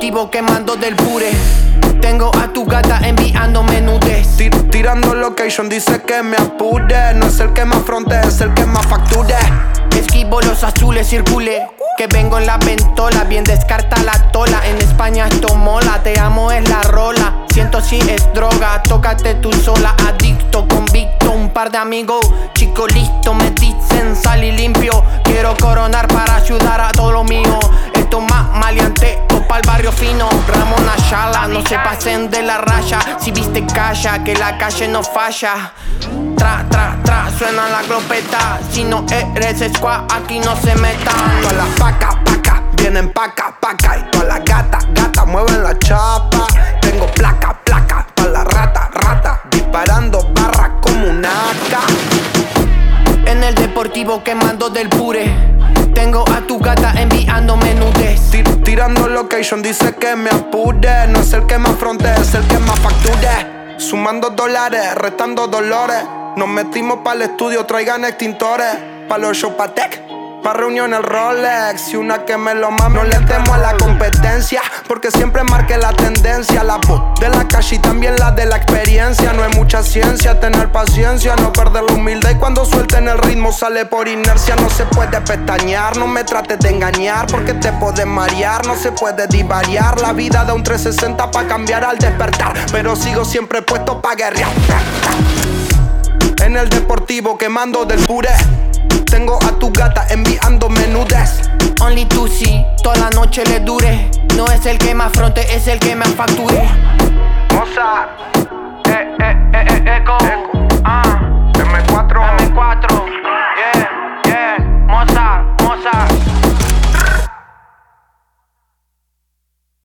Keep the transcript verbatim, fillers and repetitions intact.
deportivo quemando del pure. Tengo a tu gata enviándome nudes. Tir- Tirando location, dice que me apure. No es el que más fronte, es el que más facture. Esquivo los azules, circule. Que vengo en la ventola, bien descarta la tola. En España esto mola, te amo es la rola. Siento si es droga, tócate tú sola. Adicto, convicto, un par de amigos. Chico listo, me dicen sal y limpio. Quiero coronar para ayudar a todo lo mío. Esto más maleante o pa'l barrio fino. Ramón Ayala, no se pasen de la raya. Si viste calla, que la calle no falla. Tra, tra, tra, suena la glopeta. Si no eres squad, aquí no se metan. Todas las pacas, pacas, vienen paca, paca. Y todas las gatas, gatas, mueven la chapa. Tengo placa, placa, pa' la rata, rata. Disparando barras como un A K. En el deportivo quemando del pure. Tengo a tu gata enviándome nudes. Tir- Tirando location, dice que me apure. No es el que más fronte, es el que más facture. Sumando dólares, restando dolores. Nos metimos pa'l estudio, traigan extintores. Pa' los Showpatek, pa' reuniones Rolex. Y una que me lo mame, no le temo a la competencia, porque siempre marque la tendencia. La voz de la calle y también la de la experiencia. No hay mucha ciencia, tener paciencia, no perder la humildad. Y cuando suelten el ritmo sale por inercia. No se puede pestañear, no me trates de engañar, porque te puedes marear, no se puede divariar. La vida da un trescientos sesenta pa' cambiar al despertar, pero sigo siempre puesto pa' guerrear. En el deportivo quemando del puré. Tengo a tu gata enviándome nudes. Only to see, toda la noche le dure. No es el que más fronte, es el que más facture.